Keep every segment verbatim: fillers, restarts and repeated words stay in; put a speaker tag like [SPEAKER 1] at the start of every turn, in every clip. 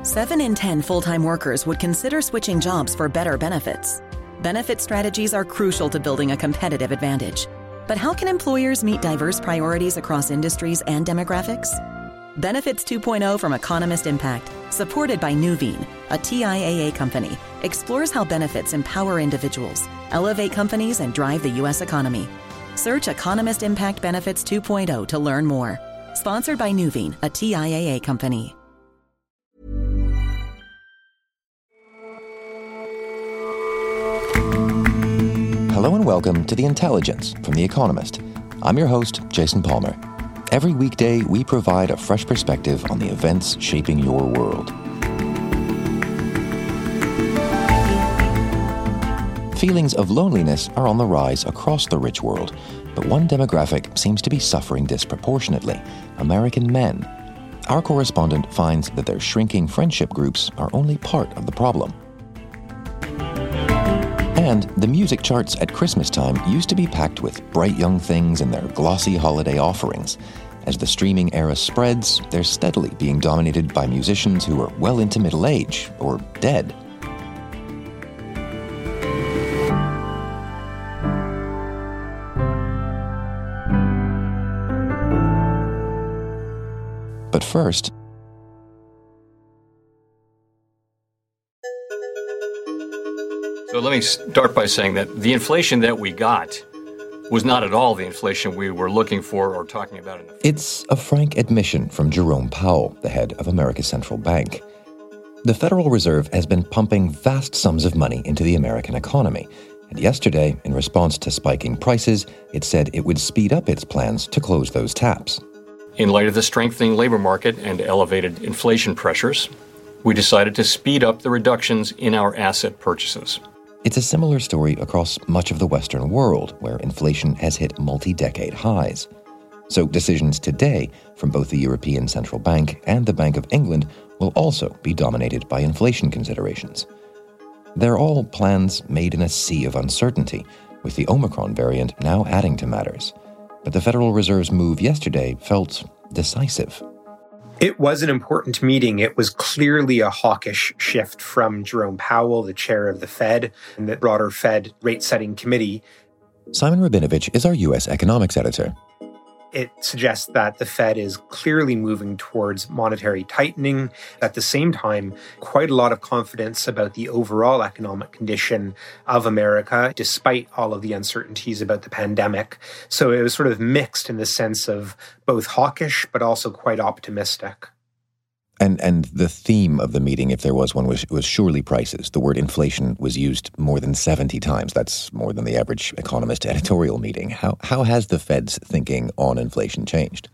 [SPEAKER 1] Seven in ten full-time workers would consider switching jobs for better benefits. Benefit strategies are crucial to building a competitive advantage. But how can employers meet diverse priorities across industries and demographics? Benefits two point oh from Economist Impact, supported by Nuveen, a T I A A company, explores how benefits empower individuals, elevate companies, and drive the U S economy. Search Economist Impact Benefits two point oh to learn more. Sponsored by Nuveen, a T I A A company.
[SPEAKER 2] Hello and welcome to The Intelligence from The Economist. I'm your host, Jason Palmer. Every weekday, we provide a fresh perspective on the events shaping your world. Feelings of loneliness are on the rise across the rich world, but one demographic seems to be suffering disproportionately: American men. Our correspondent finds that their shrinking friendship groups are only part of the problem. And the music charts at Christmas time used to be packed with bright young things and their glossy holiday offerings. As the streaming era spreads, they're steadily being dominated by musicians who are well into middle age or dead. But first,
[SPEAKER 3] So let me start by saying that the inflation that we got was not at all the inflation we were looking for or talking about. In the
[SPEAKER 2] it's a frank admission from Jerome Powell, the head of America's central bank. The Federal Reserve has been pumping vast sums of money into the American economy. And yesterday, in response to spiking prices, it said it would speed up its plans to close those taps.
[SPEAKER 3] In light of the strengthening labor market and elevated inflation pressures, we decided to speed up the reductions in our asset purchases.
[SPEAKER 2] It's a similar story across much of the Western world, where inflation has hit multi-decade highs. So decisions today from both the European Central Bank and the Bank of England will also be dominated by inflation considerations. They're all plans made in a sea of uncertainty, with the Omicron variant now adding to matters. But the Federal Reserve's move yesterday felt decisive.
[SPEAKER 4] It was an important meeting. It was clearly a hawkish shift from Jerome Powell, the chair of the Fed, and the broader Fed rate-setting committee.
[SPEAKER 2] Simon Rabinovich is our U S economics editor.
[SPEAKER 4] It suggests that the Fed is clearly moving towards monetary tightening. At the same time, quite a lot of confidence about the overall economic condition of America, despite all of the uncertainties about the pandemic. So it was sort of mixed in the sense of both hawkish, but also quite optimistic.
[SPEAKER 2] And and the theme of the meeting, if there was one, was, was surely prices. The word inflation was used more than seventy times. That's more than the average economist editorial meeting. How how has the Fed's thinking on inflation changed?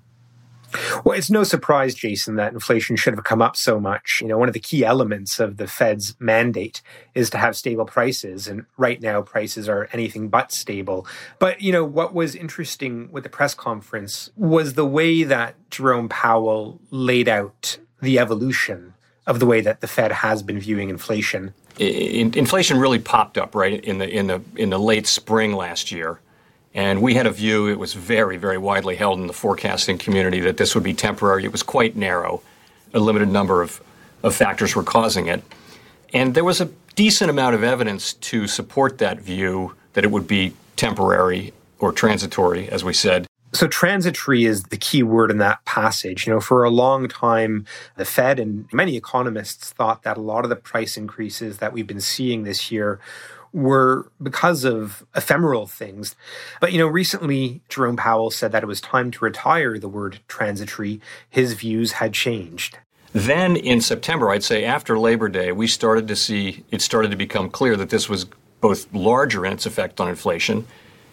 [SPEAKER 4] Well, it's no surprise, Jason, that inflation should have come up so much. You know, one of the key elements of the Fed's mandate is to have stable prices. And right now, prices are anything but stable. But, you know, what was interesting with the press conference was the way that Jerome Powell laid out the evolution of the way that the Fed has been viewing inflation.
[SPEAKER 3] Inflation really popped up right in the in the in the late spring last year, and we had a view. It was very very widely held in the forecasting community that this would be temporary. It was quite narrow. A limited number of of factors were causing it, and there was a decent amount of evidence to support that view that it would be temporary or transitory, as we said.
[SPEAKER 4] So transitory is the key word in that passage. You know, for a long time, the Fed and many economists thought that a lot of the price increases that we've been seeing this year were because of ephemeral things. But, you know, recently, Jerome Powell said that it was time to retire the word transitory. His views had changed.
[SPEAKER 3] Then in September, I'd say after Labor Day, we started to see, it started to become clear that this was both larger in its effect on inflation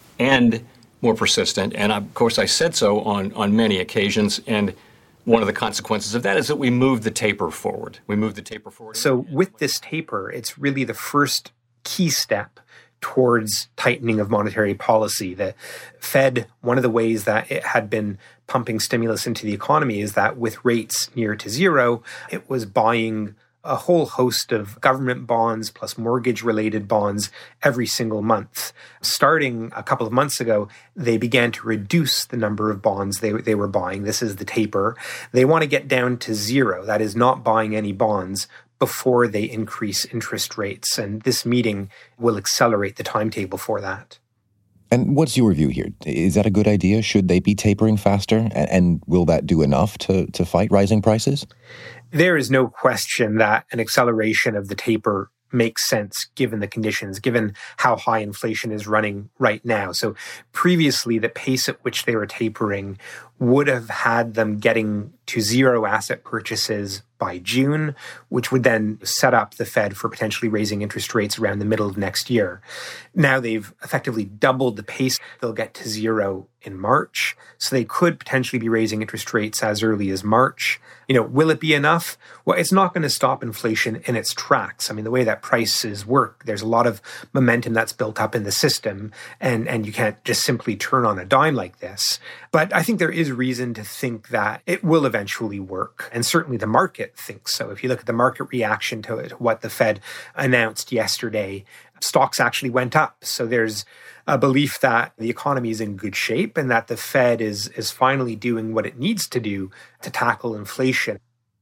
[SPEAKER 3] and more persistent. And of course, I said so on, on many occasions. And one of the consequences of that is that we moved the taper forward. We moved the taper forward.
[SPEAKER 4] So with this taper, it's really the first key step towards tightening of monetary policy. The Fed, one of the ways that it had been pumping stimulus into the economy is that with rates near to zero, it was buying a whole host of government bonds plus mortgage-related bonds every single month. Starting a couple of months ago, they began to reduce the number of bonds they, they were buying. This is the taper. They want to get down to zero, that is, not buying any bonds before they increase interest rates. And this meeting will accelerate the timetable for that.
[SPEAKER 2] And what's your view here? Is that a good idea? Should they be tapering faster? And will that do enough to, to fight rising prices?
[SPEAKER 4] There is no question that an acceleration of the taper makes sense given the conditions, given how high inflation is running right now. So previously, the pace at which they were tapering would have had them getting to zero asset purchases by June, which would then set up the Fed for potentially raising interest rates around the middle of next year. Now they've effectively doubled the pace. They'll get to zero in March. So they could potentially be raising interest rates as early as March. You know, will it be enough? Well, it's not going to stop inflation in its tracks. I mean, the way that prices work, there's a lot of momentum that's built up in the system, and, and you can't just simply turn on a dime like this. But I think there is reason to think that it will eventually work. And certainly the market thinks so. If you look at the market reaction to it, what the Fed announced yesterday, stocks actually went up. So there's a belief that the economy is in good shape and that the Fed is, is finally doing what it needs to do to tackle inflation.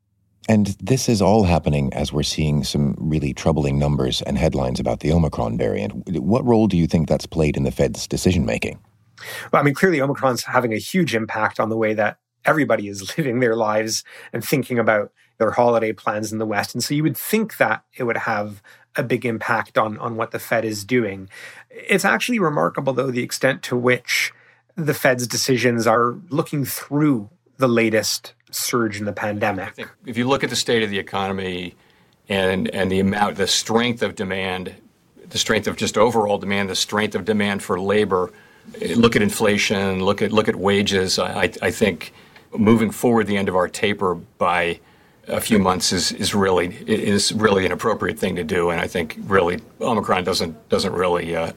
[SPEAKER 2] And this is all happening as we're seeing some really troubling numbers and headlines about the Omicron variant. What role do you think that's played in the Fed's decision-making?
[SPEAKER 4] Well, I mean, clearly Omicron's having a huge impact on the way that everybody is living their lives and thinking about their holiday plans in the West. And so you would think that it would have a big impact on, on what the Fed is doing. It's actually remarkable, though, the extent to which the Fed's decisions are looking through the latest surge in the pandemic.
[SPEAKER 3] I think if you look at the state of the economy and, and the amount, the strength of demand, the strength of just overall demand, the strength of demand for labor, look at inflation, look at look at wages, I, I think moving forward the end of our taper by a few months is, is really is really an appropriate thing to do, and I think really Omicron doesn't doesn't really uh,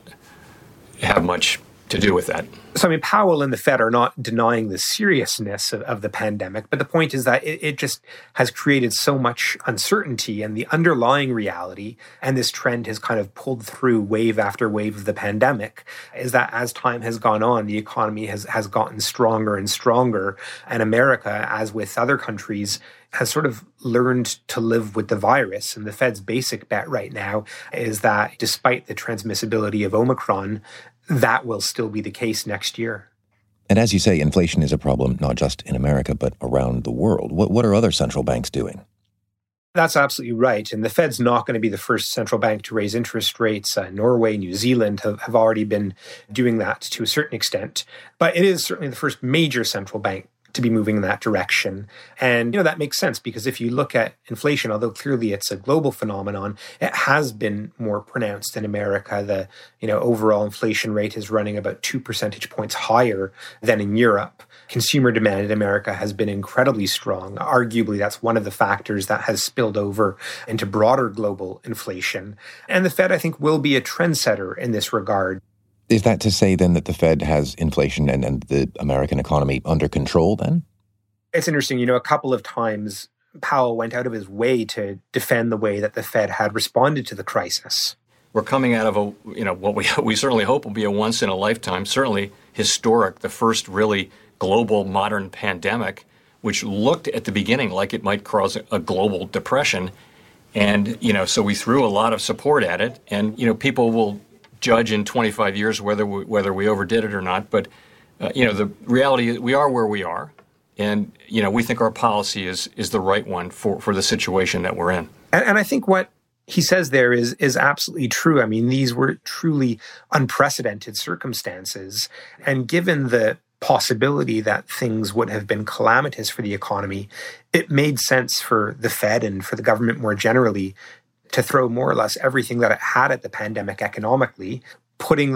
[SPEAKER 3] have much to do with that.
[SPEAKER 4] So, I mean, Powell and the Fed are not denying the seriousness of, of the pandemic, but the point is that it, it just has created so much uncertainty, and the underlying reality, and this trend has kind of pulled through wave after wave of the pandemic, is that as time has gone on, the economy has, has gotten stronger and stronger, and America, as with other countries, has sort of learned to live with the virus. And the Fed's basic bet right now is that despite the transmissibility of Omicron, that will still be the case next year.
[SPEAKER 2] And as you say, inflation is a problem not just in America, but around the world. What, what are other central banks doing?
[SPEAKER 4] That's absolutely right. And the Fed's not going to be the first central bank to raise interest rates. Uh, Norway, New Zealand have, have already been doing that to a certain extent. But it is certainly the first major central bank to be moving in that direction. And, you know, that makes sense because if you look at inflation, although clearly it's a global phenomenon, it has been more pronounced in America. The, you know, overall inflation rate is running about two percentage points higher than in Europe. Consumer demand in America has been incredibly strong. Arguably, that's one of the factors that has spilled over into broader global inflation. And the Fed, I think, will be a trendsetter in this regard.
[SPEAKER 2] Is that to say, then, that the Fed has inflation and, and the American economy under control, then?
[SPEAKER 4] It's interesting. You know, a couple of times Powell went out of his way to defend the way that the Fed had responded to the crisis.
[SPEAKER 3] We're coming out of a, you know, what we we certainly hope will be a once-in-a-lifetime, certainly historic, the first really global modern pandemic, which looked at the beginning like it might cause a global depression. And, you know, so we threw a lot of support at it. And, you know, people will judge in twenty-five years whether we, whether we overdid it or not. But, uh, you know, the reality is we are where we are. And, you know, we think our policy is is the right one for, for the situation that we're in.
[SPEAKER 4] And, and I think what he says there is is absolutely true. I mean, these were truly unprecedented circumstances. And given the possibility that things would have been calamitous for the economy, it made sense for the Fed and for the government more generally to throw more or less everything that it had at the pandemic economically, putting the foot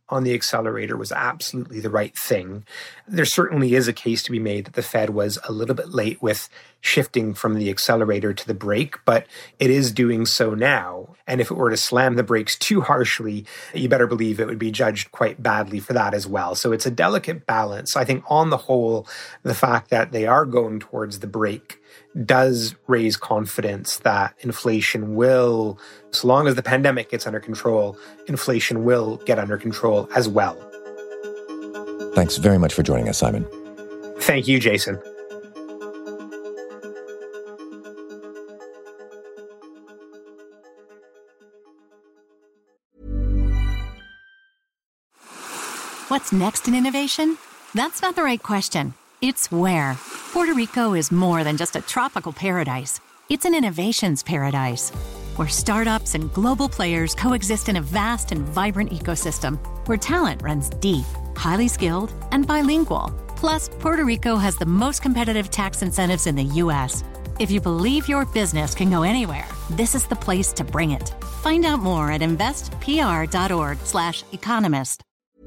[SPEAKER 4] on the accelerator was absolutely the right thing. There certainly is a case to be made that the Fed was a little bit late with shifting from the accelerator to the brake, but it is doing so now. And if it were to slam the brakes too harshly, you better believe it would be judged quite badly for that as well. So it's a delicate balance. I think on the whole, the fact that they are going towards the brake does raise confidence that inflation will, so long as the pandemic gets under control, inflation will get under control as well.
[SPEAKER 2] Thanks very much for joining us, Simon.
[SPEAKER 4] Thank you, Jason.
[SPEAKER 5] What's next in innovation? That's not the right question. It's where. Puerto Rico is more than just a tropical paradise. It's an innovations paradise, where startups and global players coexist in a vast and vibrant ecosystem, where talent runs deep, highly skilled, and bilingual. Plus, Puerto Rico has the most competitive tax incentives in the U S. If you believe your business can go anywhere, this is the place to bring it. Find out more at investpr.org slash economist.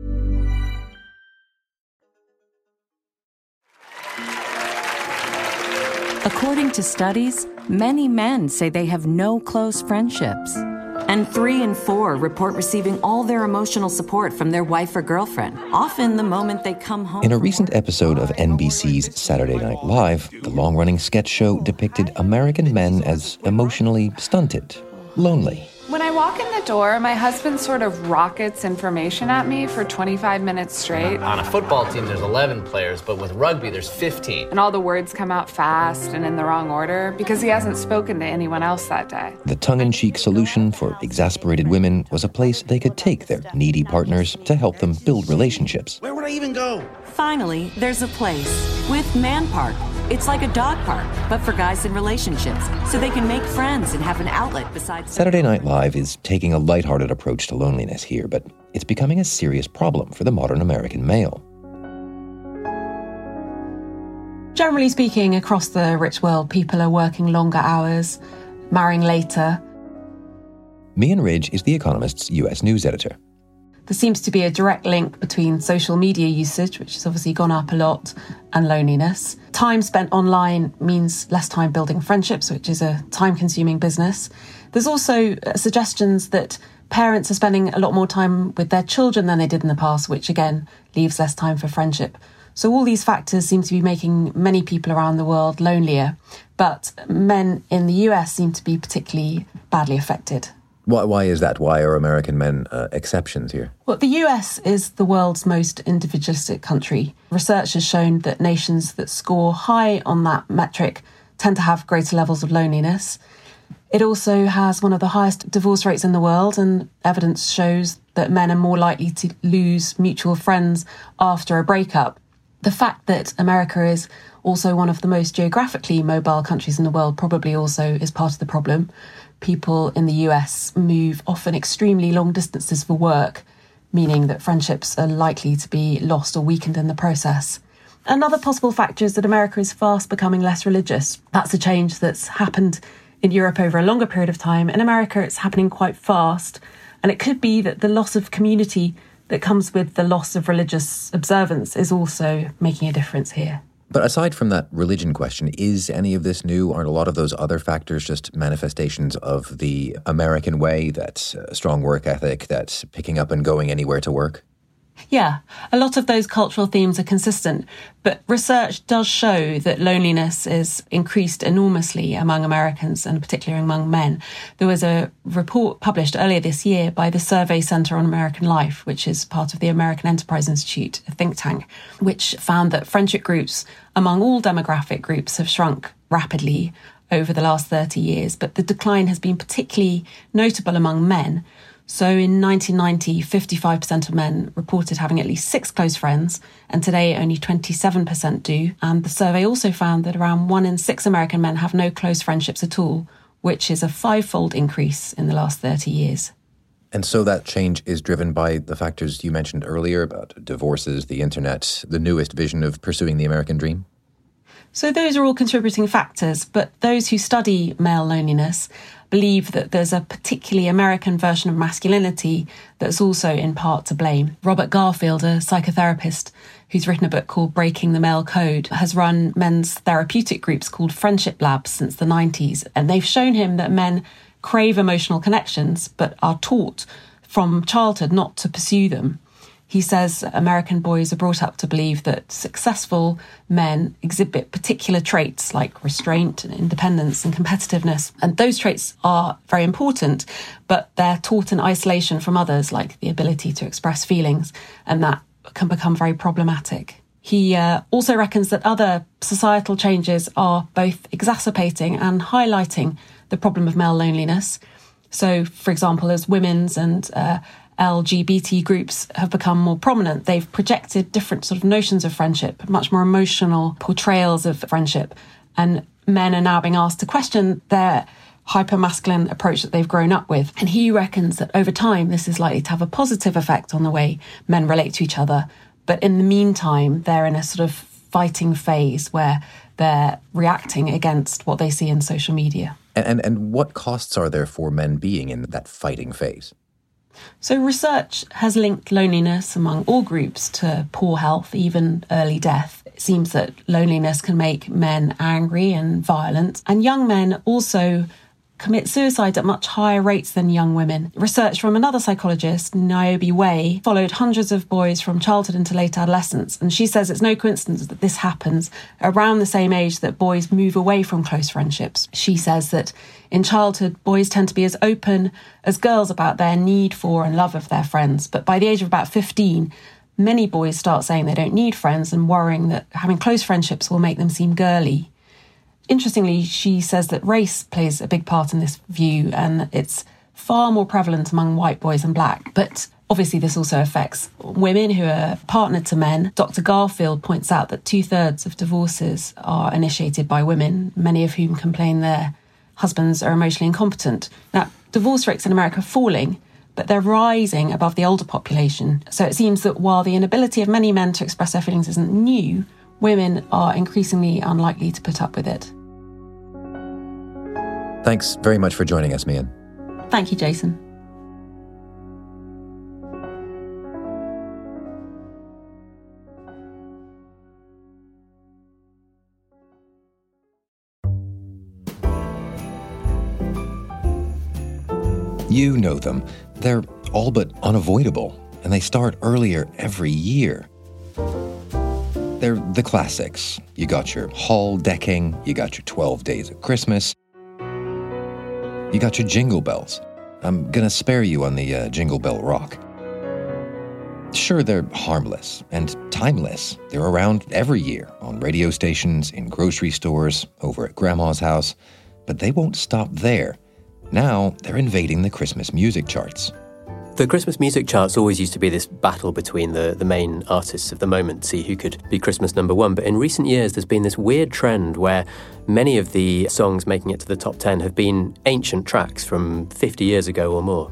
[SPEAKER 6] According to studies, many men say they have no close friendships. And three in four report receiving all their emotional support from their wife or girlfriend, often the moment they come home.
[SPEAKER 2] In a recent episode of N B C's Saturday Night Live, the long-running sketch show depicted American men as emotionally stunted, lonely.
[SPEAKER 7] When I walk in the door, my husband sort of rockets information at me for twenty-five minutes straight.
[SPEAKER 8] On a football team, there's eleven players, but with rugby, there's fifteen.
[SPEAKER 7] And all the words come out fast and in the wrong order because he hasn't spoken to anyone else that day.
[SPEAKER 2] The tongue-in-cheek solution for exasperated women was a place they could take their needy partners to help them build relationships.
[SPEAKER 9] Where would I even go?
[SPEAKER 6] Finally, there's a place with Man Park. It's like a dog park, but for guys in relationships, so they can make friends and have an outlet besides...
[SPEAKER 2] Saturday Night Live is taking a lighthearted approach to loneliness here, but it's becoming a serious problem for the modern American male.
[SPEAKER 10] Generally speaking, across the rich world, people are working longer hours, marrying later.
[SPEAKER 2] Mian Ridge is The Economist's U S news editor.
[SPEAKER 10] There seems to be a direct link between social media usage, which has obviously gone up a lot, and loneliness. Time spent online means less time building friendships, which is a time-consuming business. There's also suggestions that parents are spending a lot more time with their children than they did in the past, which again leaves less time for friendship. So all these factors seem to be making many people around the world lonelier, but men in the U S seem to be particularly badly affected.
[SPEAKER 2] Why, why is that? Why are American men uh, exceptions here?
[SPEAKER 10] Well, the U S is the world's most individualistic country. Research has shown that nations that score high on that metric tend to have greater levels of loneliness. It also has one of the highest divorce rates in the world, and evidence shows that men are more likely to lose mutual friends after a breakup. The fact that America is also one of the most geographically mobile countries in the world probably also is part of the problem. People in the U S move often extremely long distances for work, meaning that friendships are likely to be lost or weakened in the process. Another possible factor is that America is fast becoming less religious. That's a change that's happened in Europe over a longer period of time. In America, it's happening quite fast. And it could be that the loss of community that comes with the loss of religious observance is also making a difference here.
[SPEAKER 2] But aside from that religion question, is any of this new? Aren't a lot of those other factors just manifestations of the American way, that uh, strong work ethic, that picking up and going anywhere to work?
[SPEAKER 10] Yeah, a lot of those cultural themes are consistent, but research does show that loneliness is increased enormously among Americans and particularly among men. There was a report published earlier this year by the Survey Center on American Life, which is part of the American Enterprise Institute, a think tank, which found that friendship groups among all demographic groups have shrunk rapidly over the last thirty years, but the decline has been particularly notable among men. So in nineteen ninety, fifty-five percent of men reported having at least six close friends, and today only twenty-seven percent do. And the survey also found that around one in six American men have no close friendships at all, which is a five-fold increase in the last thirty years.
[SPEAKER 2] And so that change is driven by the factors you mentioned earlier about divorces, the internet, the newest vision of pursuing the American dream?
[SPEAKER 10] So those are all contributing factors, but those who study male loneliness believe that there's a particularly American version of masculinity that's also in part to blame. Robert Garfield, a psychotherapist who's written a book called Breaking the Male Code, has run men's therapeutic groups called Friendship Labs since the nineties, and they've shown him that men crave emotional connections but are taught from childhood not to pursue them. He says American boys are brought up to believe that successful men exhibit particular traits like restraint and independence and competitiveness. And those traits are very important, but they're taught in isolation from others, like the ability to express feelings, and that can become very problematic. He uh, also reckons that other societal changes are both exacerbating and highlighting the problem of male loneliness. So, for example, as women's and uh, L G B T groups have become more prominent, they've projected different sort of notions of friendship, much more emotional portrayals of friendship. And men are now being asked to question their hyper-masculine approach that they've grown up with. And he reckons that over time, this is likely to have a positive effect on the way men relate to each other. But in the meantime, they're in a sort of fighting phase where they're reacting against what they see in social media.
[SPEAKER 2] And, and, and what costs are there for men being in that fighting phase?
[SPEAKER 10] So research has linked loneliness among all groups to poor health, even early death. It seems that loneliness can make men angry and violent, and young men also commit suicide at much higher rates than young women. Research from another psychologist, Niobe Way, followed hundreds of boys from childhood into late adolescence, and she says it's no coincidence that this happens around the same age that boys move away from close friendships. She says that in childhood, boys tend to be as open as girls about their need for and love of their friends, but by the age of about fifteen, many boys start saying they don't need friends and worrying that having close friendships will make them seem girly. Interestingly, she says that race plays a big part in this view, and it's far more prevalent among white boys and black. But obviously this also affects women who are partnered to men. Doctor Garfield points out that two-thirds of divorces are initiated by women, many of whom complain their husbands are emotionally incompetent. Now, divorce rates in America are falling, but they're rising above the older population. So it seems that while the inability of many men to express their feelings isn't new, women are increasingly unlikely to put up with it.
[SPEAKER 2] Thanks very much for joining us, Mian.
[SPEAKER 10] Thank you, Jason.
[SPEAKER 2] You know them. They're all but unavoidable, and they start earlier every year. They're the classics. You got your hall decking, you got your twelve days of Christmas, you got your jingle bells. I'm gonna spare you on the uh, Jingle Bell Rock. Sure, they're harmless and timeless. They're around every year on radio stations, in grocery stores, over at Grandma's house, but they won't stop there. Now they're invading the Christmas music charts.
[SPEAKER 9] The Christmas music charts always used to be this battle between the, the main artists of the moment to see who could be Christmas number one. But in recent years, there's been this weird trend where many of the songs making it to the top ten have been ancient tracks from fifty years ago or more.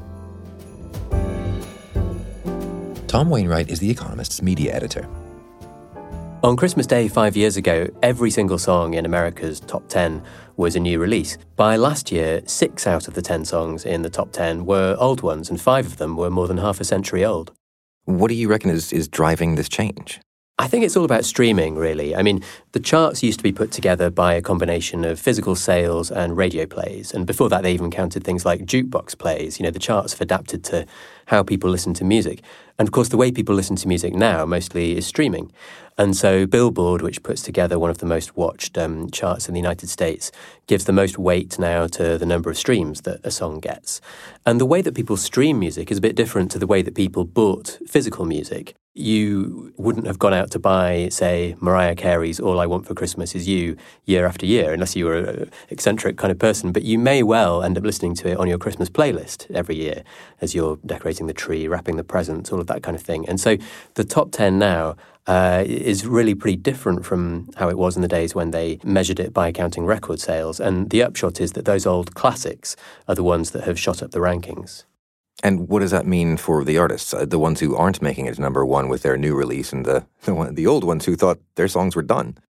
[SPEAKER 2] Tom Wainwright is The Economist's media editor.
[SPEAKER 9] On Christmas Day five years ago, every single song in America's top ten was a new release. By last year, six out of the ten songs in the top ten were old ones, and five of them were more than half a century old.
[SPEAKER 2] What do you reckon is, is driving this change?
[SPEAKER 9] I think it's all about streaming, really. I mean, the charts used to be put together by a combination of physical sales and radio plays. And before that, they even counted things like jukebox plays. You know, the charts have adapted to how people listen to music. And of course, the way people listen to music now mostly is streaming. And so Billboard, which puts together one of the most watched um, charts in the United States, gives the most weight now to the number of streams that a song gets. And the way that people stream music is a bit different to the way that people bought physical music. You wouldn't have gone out to buy, say, Mariah Carey's All I Want for Christmas Is You year after year, unless you were an eccentric kind of person. But you may well end up listening to it on your Christmas playlist every year as you're decorating the tree, wrapping the presents, all of that kind of thing. And so the top ten now uh, is really pretty different from how it was in the days when they measured it by counting record sales. And the upshot is that those old classics are the ones that have shot up the rankings.
[SPEAKER 2] And what does that mean for the artists, uh, the ones who aren't making it number one with their new release and the the, one, the old ones who thought their songs were done?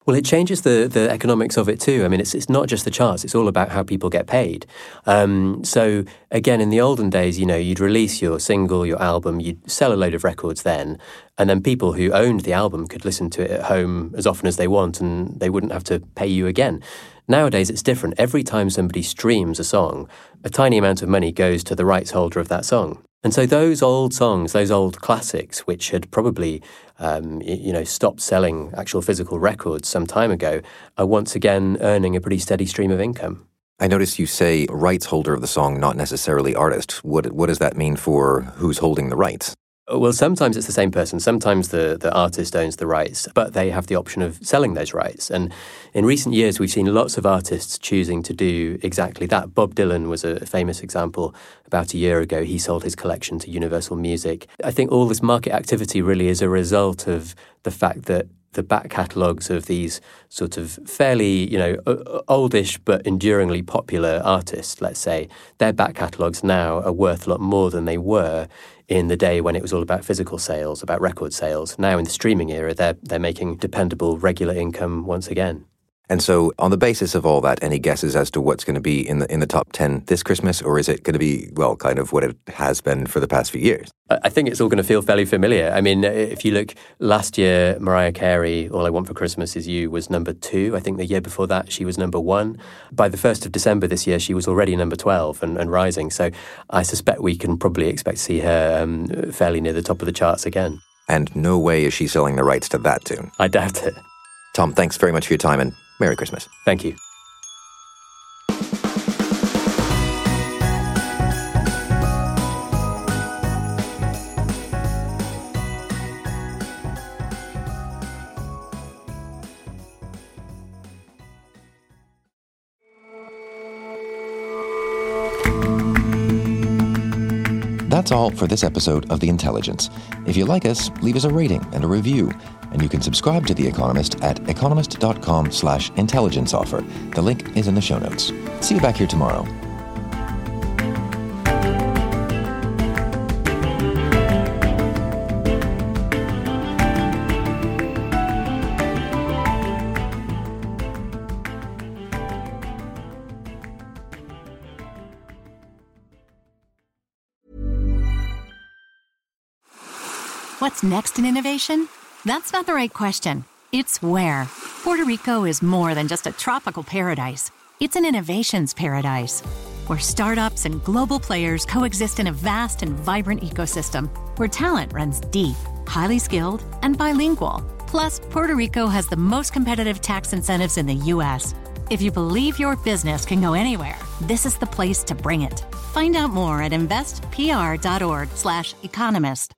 [SPEAKER 9] Well, it changes the, the economics of it too. I mean, it's it's not just the charts. It's all about how people get paid. Um, so, again, in the olden days, you know, you'd release your single, your album, you'd sell a load of records then, and then people who owned the album could listen to it at home as often as they want, and they wouldn't have to pay you again. Nowadays, it's different. Every time somebody streams a song, a tiny amount of money goes to the rights holder of that song. And so those old songs, those old classics, which had probably, um, you know, stopped selling actual physical records some time ago, are once again earning a pretty steady stream of income.
[SPEAKER 2] I noticed you say rights holder of the song, not necessarily artist. What what does that mean for who's holding the rights?
[SPEAKER 9] Well, sometimes it's the same person. Sometimes the, the artist owns the rights, but they have the option of selling those rights. And in recent years, we've seen lots of artists choosing to do exactly that. Bob Dylan was a famous example. About a year ago, he sold his collection to Universal Music. I think all this market activity really is a result of the fact that the back catalogues of these sort of fairly, you know, oldish but enduringly popular artists, let's say, their back catalogues now are worth a lot more than they were in the day when it was all about physical sales, about record sales. Now in the streaming era, they're they're making dependable, regular income once again.
[SPEAKER 2] And so on the basis of all that, any guesses as to what's going to be in the in the top ten this Christmas, or is it going to be, well, kind of what it has been for the past few years?
[SPEAKER 9] I think it's all going to feel fairly familiar. I mean, if you look, last year, Mariah Carey, All I Want for Christmas Is You, was number two. I think the year before that, she was number one. By the first of December this year, she was already number twelve and, and rising. So I suspect we can probably expect to see her um, fairly near the top of the charts again.
[SPEAKER 2] And no way is she selling the rights to that tune.
[SPEAKER 9] I doubt it.
[SPEAKER 2] Tom, thanks very much for your time, and Merry Christmas.
[SPEAKER 9] Thank you.
[SPEAKER 2] That's all for this episode of The Intelligence. If you like us, leave us a rating and a review. And you can subscribe to The Economist at economist.com slash intelligence offer. The link is in the show notes. See you back here tomorrow.
[SPEAKER 5] What's next in innovation? That's not the right question. It's where. Puerto Rico is more than just a tropical paradise. It's an innovations paradise, where startups and global players coexist in a vast and vibrant ecosystem, where talent runs deep, highly skilled, and bilingual. Plus, Puerto Rico has the most competitive tax incentives in the U S. If you believe your business can go anywhere, this is the place to bring it. Find out more at investpr.org slash economist.